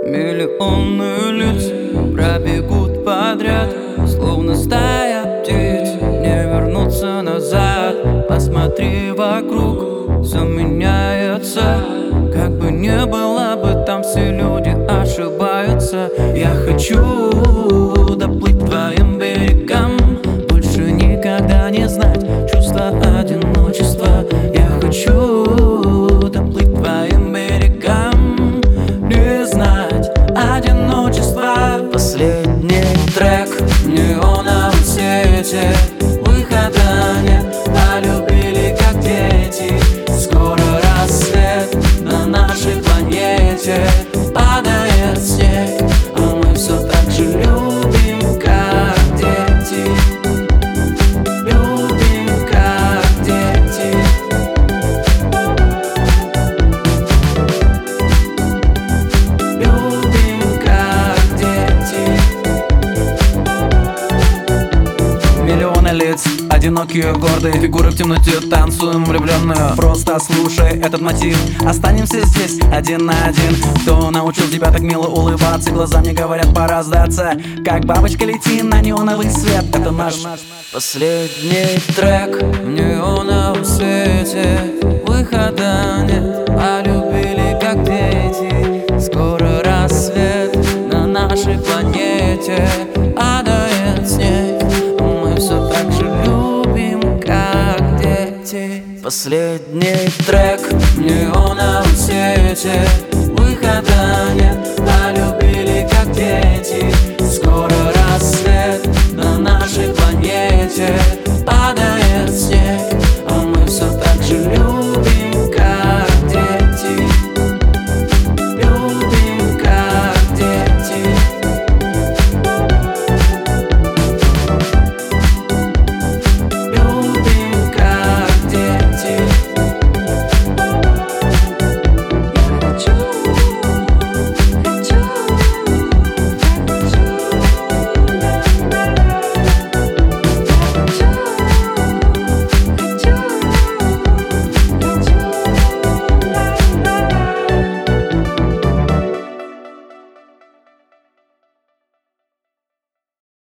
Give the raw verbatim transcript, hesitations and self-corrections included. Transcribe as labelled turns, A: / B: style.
A: Миллионы лиц пробегут подряд, словно стая птиц, не вернуться назад. Посмотри вокруг, все меняется. Как бы не было бы, там все люди ошибаются. Я хочу доплыть к твоим берегам, больше никогда не знать чувства одиночества. Я хочу доплыть к твоим берегам, не знать одиночества. Последний трек в неоновом свете, выхода нет, полюбили как дети. Скоро рассвет на нашей планете, падает снег, а мы все так же любим, как дети. Любим, как дети. Любим, как дети.
B: Миллионы лиц, одинокие, гордые фигуры в темноте, танцуем влюбленную. Просто слушай этот мотив, останемся здесь один на один. Кто научил тебя так мило улыбаться? Глаза мне говорят, пора сдаться. Как бабочка лети на неоновый свет. Это наш
A: Последний трек в неоновом свете, выхода нет, полюбили как дети. Скоро рассвет на нашей планете, падает снег, мы все так же любим, как дети. Последний трек в неоновом свете,